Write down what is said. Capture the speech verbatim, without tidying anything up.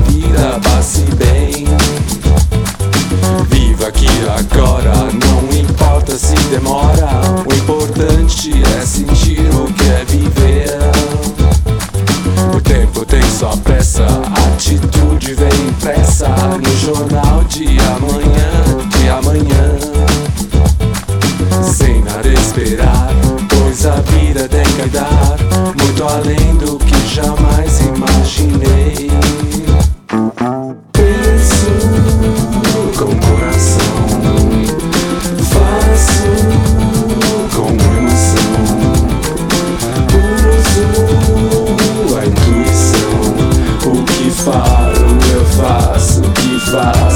vida, passe bem. Viva aqui agora, não importa se demora. O importante é sentir o que é viver. O tempo tem sua pressa, a atitude vem impressa no jornal de amanhã, de amanhã. Sem nada esperar, pois a vida tem que dar muito além do que jamais imaginei. Penso com o coração, faço com emoção, uso a intuição. O que falo eu faço, o que faço